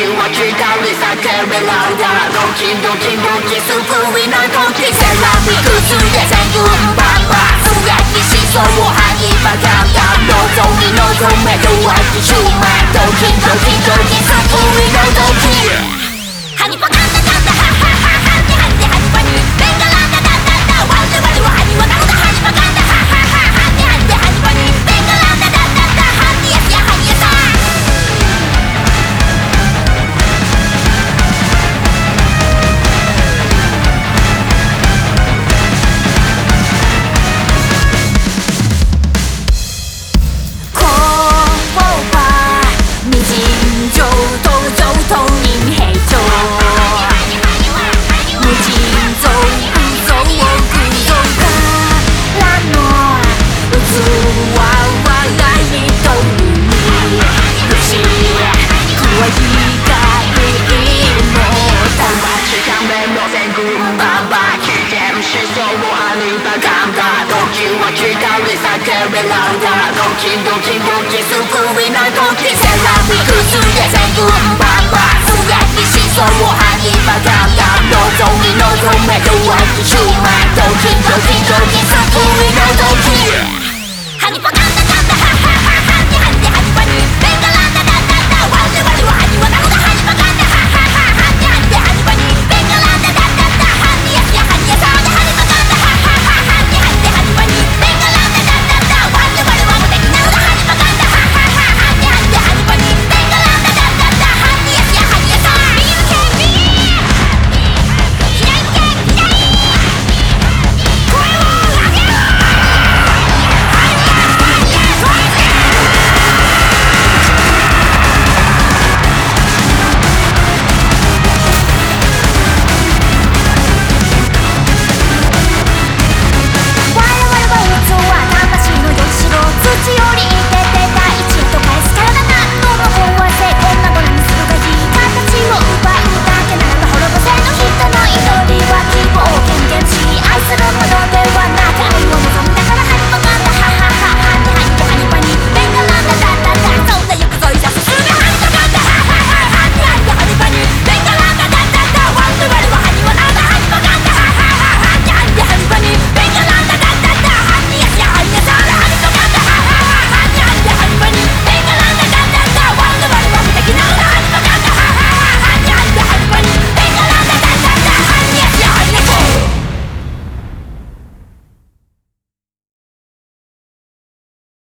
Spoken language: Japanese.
は光り叫べラウダードキドキドキ救いの時セラミックすれ全軍バンバン素焼きしそうハニバガンガン望み望めるわきシューマンドキドキドキ救いの時ハニバガンダガンダハッハッハッハンデハンデハニバにベンガランダダンダンダワンデワルワハニワナウダハニバガンダハッハッハッハンデハンデハニバにベンガランダダンダンダハンデヤスヤハニヤさんドキドキドキ救いの時セラミックすれ全軍バンバン素焼きしそうハニバガンガン望み望めるわきシューマンドキドキドキ救いの時